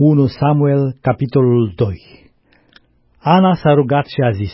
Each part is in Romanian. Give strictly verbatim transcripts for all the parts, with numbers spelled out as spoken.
unu Samuel, capitolul doi. Ana s-a rugat și a zis: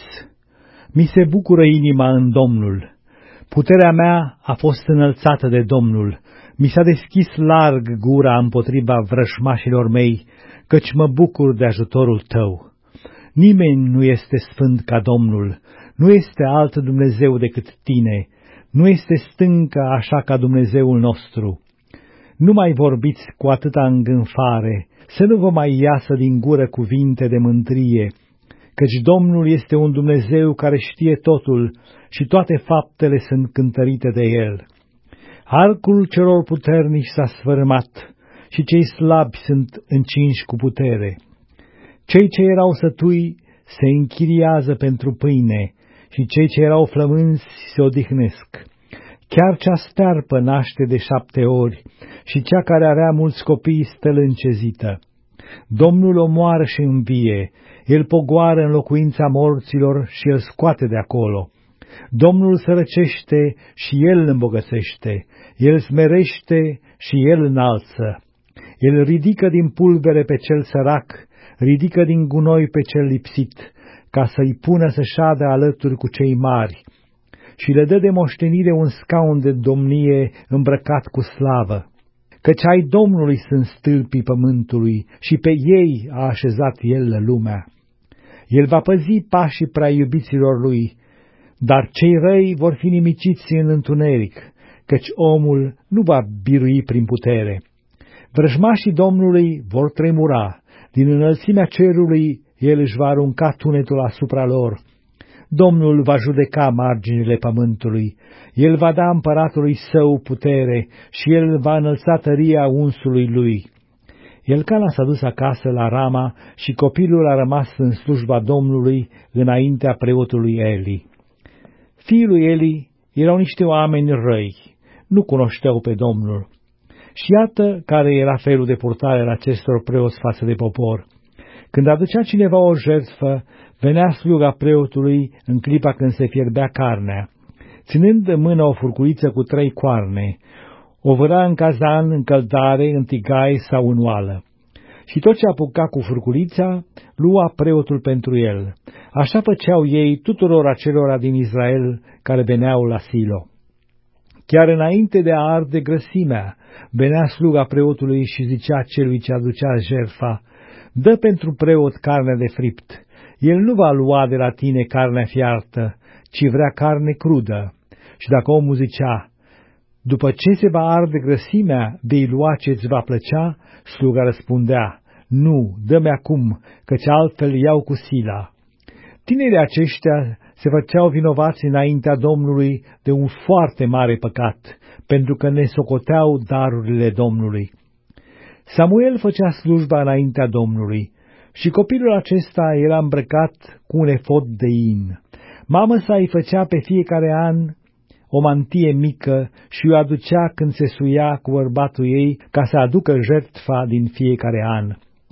Mi se bucură inima în Domnul. Puterea mea a fost înălțată de Domnul. Mi s-a deschis larg gura împotriva vrășmașilor mei, căci mă bucur de ajutorul tău. Nimeni nu este sfânt ca Domnul, nu este alt Dumnezeu decât tine, nu este stâncă așa ca Dumnezeul nostru. Nu mai vorbiți cu atâta îngânfare, să nu vă mai iasă din gură cuvinte de mântrie, căci Domnul este un Dumnezeu care știe totul și toate faptele sunt cântărite de El. Arcul celor puternici s-a sfărâmat și cei slabi sunt încinși cu putere. Cei ce erau sătui se închiriază pentru pâine și cei ce erau flămânzi se odihnesc. Chiar cea stearpă naște de șapte ori și cea care avea mulți copii stă lâncezită. Domnul omoară și învie, El pogoară în locuința morților și El scoate de acolo. Domnul sărăcește și El îmbogățește, El smerește și El înalță. El ridică din pulbere pe cel sărac, ridică din gunoi pe cel lipsit, ca să-i pună să șadă alături cu cei mari, și le dă de moștenire un scaun de domnie îmbrăcat cu slavă. Căci ai Domnului sunt stâlpii pământului și pe ei a așezat El lumea. El va păzi pașii prea iubiților Lui, dar cei răi vor fi nimiciți în întuneric, căci omul nu va birui prin putere. Vrăjmașii Domnului vor tremura, din înălțimea cerului El își va arunca tunetul asupra lor. Domnul va judeca marginile pământului, El va da împăratului său putere și El va înălța tăria unsului lui. Elcana s-a dus acasă la Rama și copilul a rămas în slujba Domnului înaintea preotului Eli. Fiii lui Eli erau niște oameni răi, nu cunoșteau pe Domnul. Și iată care era felul de purtare al acestor preoți față de popor. Când aducea cineva o jertfă, venea sluga preotului în clipa când se fierbea carnea, ținând în mână o furculiță cu trei coarne, o vâra în cazan, în căldare, în tigaie sau în oală. Și tot ce apuca cu furculița, lua preotul pentru el. Așa făceau ei tuturor acelora din Israel care veneau la Silo. Chiar înainte de a arde grăsimea, venea sluga preotului și zicea celui ce aducea jertfa: Dă pentru preot carne de fript. El nu va lua de la tine carnea fiartă, ci vrea carne crudă. Și dacă omul zicea: După ce se va arde grăsimea, vei lua ce-ți va plăcea, sluga răspundea: Nu, dă-mi acum, căci altfel iau cu sila. Tinerii aceștia se făceau vinovați înaintea Domnului de un foarte mare păcat, pentru că ne socoteau darurile Domnului. Samuel făcea slujba înaintea Domnului și copilul acesta era îmbrăcat cu un efod de in. Mama sa îi făcea pe fiecare an o mantie mică și o aducea când se suia cu bărbatul ei ca să aducă jertfa din fiecare an.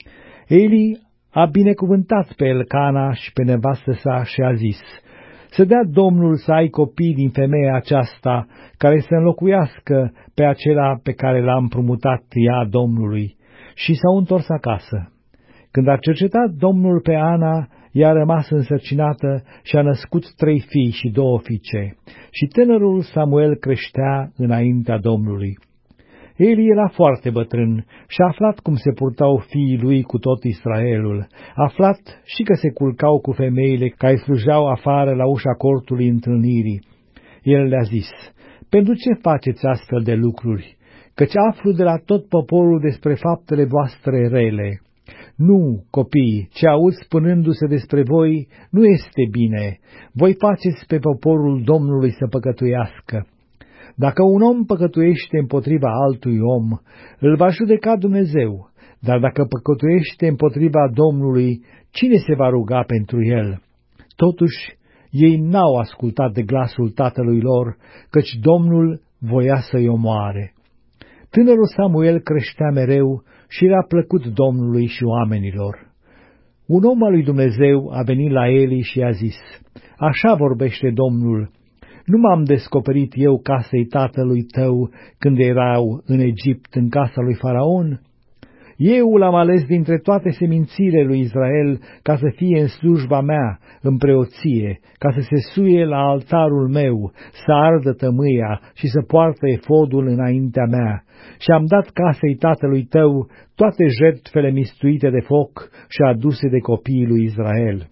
Eli a binecuvântat pe Elcana și pe nevastă sa și a zis: Să dea Domnul să ai copii din femeia aceasta, care să înlocuiască pe acela pe care l-a împrumutat ea Domnului. Și s-au întors acasă. Când a cercetat Domnul pe Ana, ea a rămas însărcinată și a născut trei fii și două fiice. Și tânărul Samuel creștea înaintea Domnului. Eli era foarte bătrân și a aflat cum se purtau fiii lui cu tot Israelul. A aflat și că se culcau cu femeile care slujeau afară la ușa cortului întâlnirii. El le-a zis: Pentru ce faceți astfel de lucruri? Căci aflu de la tot poporul despre faptele voastre rele. Nu, copii, ce auzi spunându-se despre voi nu este bine. Voi faceți pe poporul Domnului să păcătuiască. Dacă un om păcătuiește împotriva altui om, îl va judeca Dumnezeu, dar dacă păcătuiește împotriva Domnului, cine se va ruga pentru el? Totuși, ei n-au ascultat de glasul tatălui lor, căci Domnul voia să-i omoare. Tânărul Samuel creștea mereu și era plăcut Domnului și oamenilor. Un om al lui Dumnezeu a venit la Eli și i-a zis: Așa vorbește Domnul: Nu m-am descoperit eu casei tatălui tău când erau în Egipt, în casa lui Faraon? Eu l-am ales dintre toate semințile lui Israel ca să fie în slujba mea, în preoție, ca să se suie la altarul meu, să ardă tămâia și să poartă efodul înaintea mea. Și am dat casei tatălui tău toate jertfele mistuite de foc și aduse de copiii lui Israel.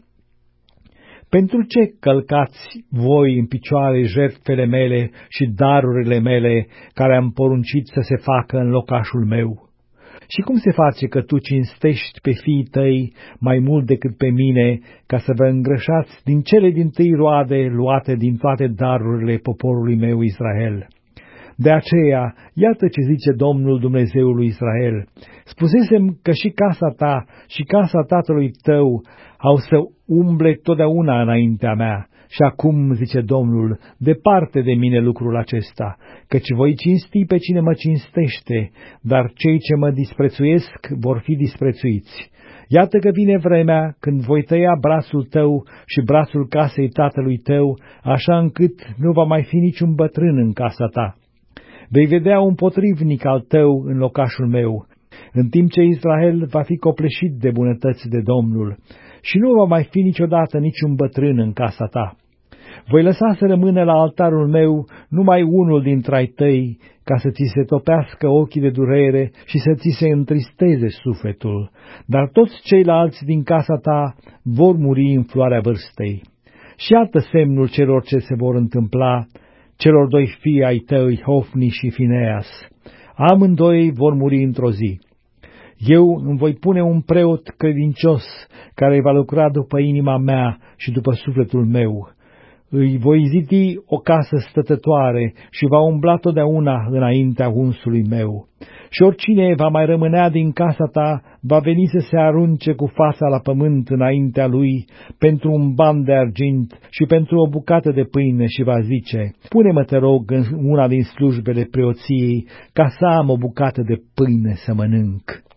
Pentru ce călcați voi în picioare jertfele mele și darurile mele, care am poruncit să se facă în locașul meu? Și cum se face că tu cinstești pe fiii tăi mai mult decât pe mine, ca să vă îngrășați din cele dintâi roade luate din toate darurile poporului meu Israel? De aceea, iată ce zice Domnul Dumnezeul lui Israel: spusesem că și casa ta și casa tatălui tău au să umble totdeauna înaintea mea. Și acum, zice Domnul, departe de mine lucrul acesta, căci voi cinsti pe cine mă cinstește, dar cei ce mă disprețuiesc vor fi disprețuiți. Iată că vine vremea când voi tăia brațul tău și brațul casei tatălui tău, așa încât nu va mai fi niciun bătrân în casa ta. Vei vedea un potrivnic al tău în locașul meu, în timp ce Israel va fi copleșit de bunătăți de Domnul, și nu va mai fi niciodată niciun bătrân în casa ta. Voi lăsa să rămână la altarul meu numai unul dintre ai tăi, ca să ți se topească ochii de durere și să ți se întristeze sufletul, dar toți ceilalți din casa ta vor muri în floarea vârstei. Și iată semnul celor ce se vor întâmpla, celor doi fii ai tăi, Hofni și Fineas. Amândoi vor muri într-o zi. Eu îmi voi pune un preot credincios, care va lucra după inima mea și după sufletul meu. Îi voi zidi o casă stătătoare și va umbla totdeauna înaintea unsului meu. Și oricine va mai rămânea din casa ta va veni să se arunce cu fața la pământ înaintea lui pentru un ban de argint și pentru o bucată de pâine și va zice: pune-mă, te rog, în una din slujbele preoției, ca să am o bucată de pâine să mănânc.